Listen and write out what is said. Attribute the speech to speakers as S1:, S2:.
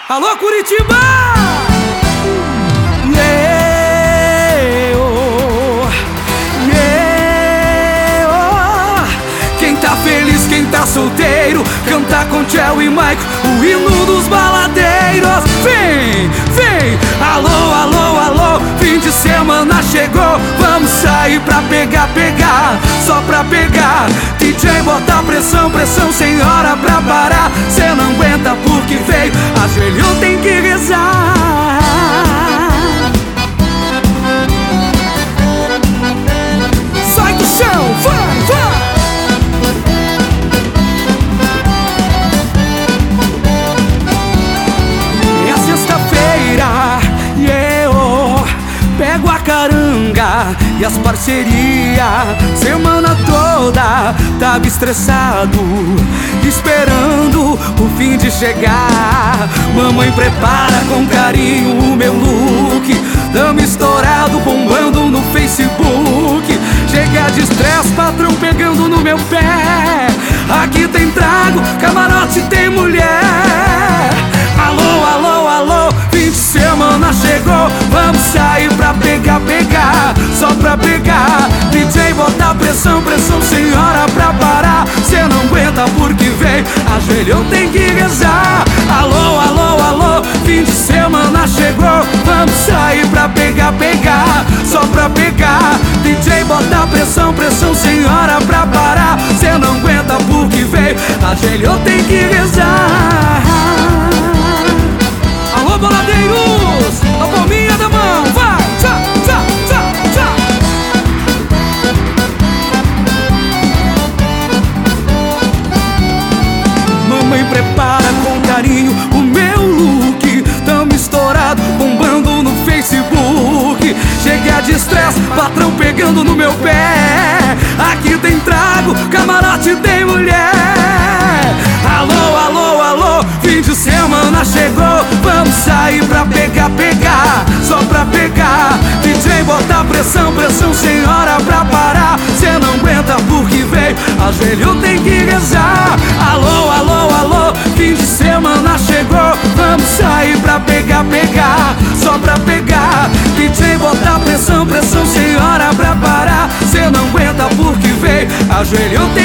S1: Alô, Curitiba! Quem tá feliz, quem tá solteiro, canta com Tchel e Maico o hino dos baladeiros. Vem, vem, alô, alô, alô, fim de semana chegou, vamos sair pra pegar, pegar, só pra pegar. DJ bota pressão, pressão sem hora pra parar. Cê não aguenta porque veio, ajoelhou, tem que rezar. Sai do chão, vai, vai. Pego a caranga e as parceria, semana toda tava estressado, esperando o fim de chegar. Mamãe prepara com carinho o meu look, tamo estourado, bombando no Facebook. Chega de estresse, patrão pegando no meu pé. Aqui tem trago, camarote tem mulher. Alô, alô, alô, fim de semana chegou, vamos sair pra pegar, pegar, só pra pegar. DJ bota pressão, pressão sem hora pra parar. Cê não aguenta porque veio, ajoelhou, tem que rezar. Alô, alô, alô, fim de semana chegou, vamos sair pra pegar, pegar, só pra pegar. DJ bota pressão, pressão sem hora pra parar. Cê não aguenta porque veio, ajoelhou, tem que rezar. Alô, baladeiros, a palminha da mão, vai, tchá, tchá, tchá, tchá. Mamãe prepara com carinho o meu look, tamo estourado, bombando no Facebook. Cheguei de estresse, patrão pegando no meu pé. Aqui tem trago, camarote tem mulher. Alô, alô, alô, fim de semana chegou, vamos sair pra pegar, pegar, só pra pegar. DJ bota pressão, pressão sem hora pra parar. Cê não aguenta porque veio, ajoelhou, tem que rezar. Alô, alô, alô, fim de semana chegou, vamos sair pra pegar, pegar, só pra pegar. DJ bota pressão, pressão sem hora pra parar. Cê não aguenta porque veio, ajoelhou, tem